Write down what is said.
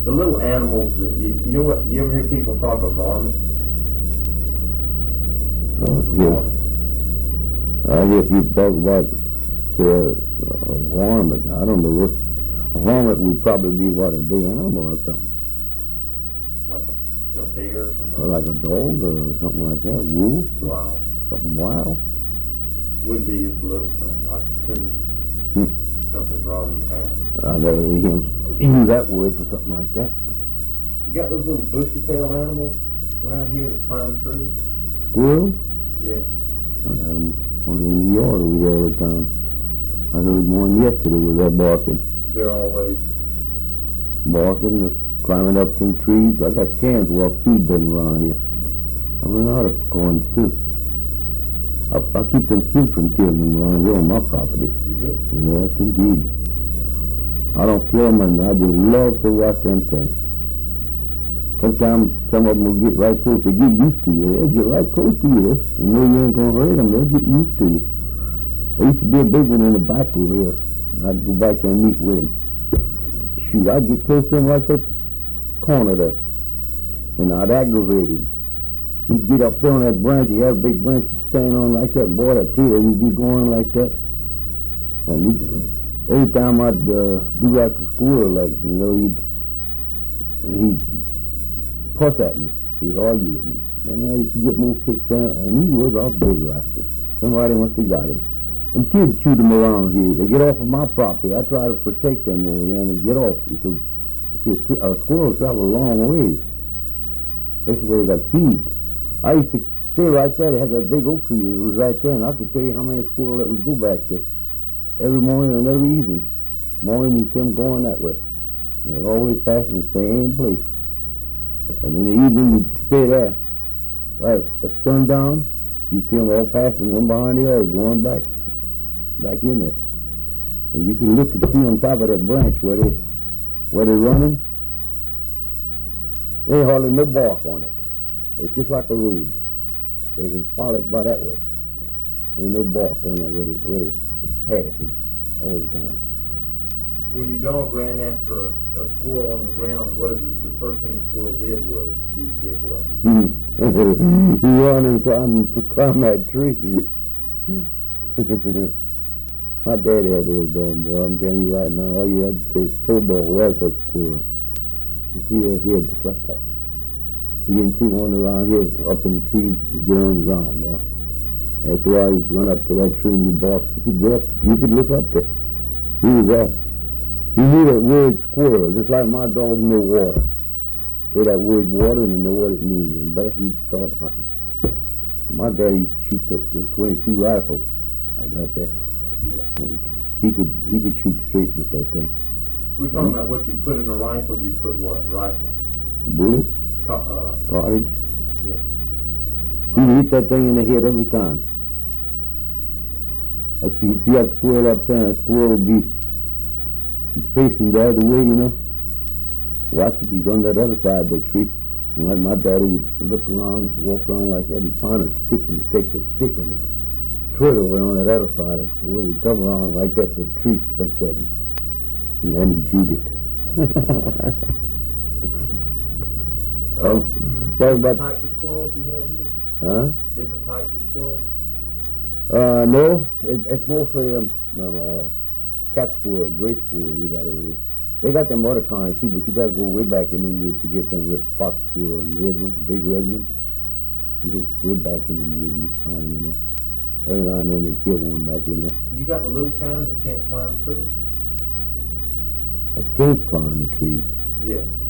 The little animals that you know what? You ever hear people talk of varmints? Yes. I guess you talk about a varmint. I don't know what. A varmint would probably be what, a big animal or something. Like a bear or something? Or like a dog or something like that. Wolf? Wild. Something wild. Would be just a little thing, like a coon. Something's robbing your house. I never hear him use that word for something like that. You got those little bushy-tailed animals around here that climb trees? Squirrels? Yeah. I had them in the yard over here all the time. I heard one yesterday was that barking. They're always barking, climbing up them trees. I got cans where I feed them around here. I run out of corns too. I keep them few from killing them around here on my property. You do? Yes, indeed. I don't kill them, and I just love to watch them things. Sometimes some of them will get right close. They get used to you. They'll get right close to you. You know you ain't going to hurt them. They'll get used to you. There used to be a big one in the back over here. I'd go back there and meet with him. Shoot, I'd get close to him like that corner there, and I'd aggravate him. He'd get up there on that branch. He had a big branch to stand on like that, and boy, that tail would be going like that. And every time I'd do like a squirrel, like, you know, he'd fuss at me. He'd argue with me. Man, I used to get more kicks down, and he was a big rascal. Somebody must have got him. Them kids shoot them around here. They get off of my property. I try to protect them over here, and they get off because a squirrel travel a long ways, especially where they got feed. I used to stay right there. They had that big oak tree. It was right there, and I could tell you how many squirrels that would go back there every morning and every evening. Morning, you see them going that way. And they're always passing the same place. And in the evening, you'd stay there. Right at sundown, you see them all passing one behind the other, going back in there. And you can look and see on top of that branch where they're running. There ain't hardly no bark on it. It's just like a road. They can follow it by that way. Ain't no bark on that where they passing all the time. When your dog ran after a squirrel on the ground, what is it? The first thing the squirrel did was he did what? He ran and climbed that tree. My daddy had a little dog, boy. I'm telling you right now, all you had to say is snowball was that squirrel. He had just like that. You didn't see one around here up in the trees, get on the ground, boy. After a while, you'd run up to that tree and you'd bark. You could go up, you could look up there. He was there. He knew that word squirrel, just like my dog knew water. Say that word water and know what it means. And back he'd start hunting. My daddy used to shoot that 22 rifle. I got that. Yeah. He could shoot straight with that thing. We were talking about what you put in a rifle. You put what? Rifle? A bullet? Cartridge? Yeah. He'd hit that thing in the head every time. You see that squirrel up there, that squirrel will be facing the other way, you know. Watch it, he's on that other side of the tree. And my daddy would look around, walk around like that, he'd find a stick and he'd take the stick and throw it over on that other side. The squirrel would come around like that, the tree like that, and then he'd shoot it. Different types of squirrels you have here? Huh? Different types of squirrels? No, it's mostly them cat squirrel, gray squirrel we got over here. They got them other kinds too, but you got to go way back in the woods to get them fox squirrel, them red ones, big red ones. You go way back in them woods, you find them in there. Every now and then they kill one back in there. You got the little kind that can't climb trees? That can't climb the trees. Yeah.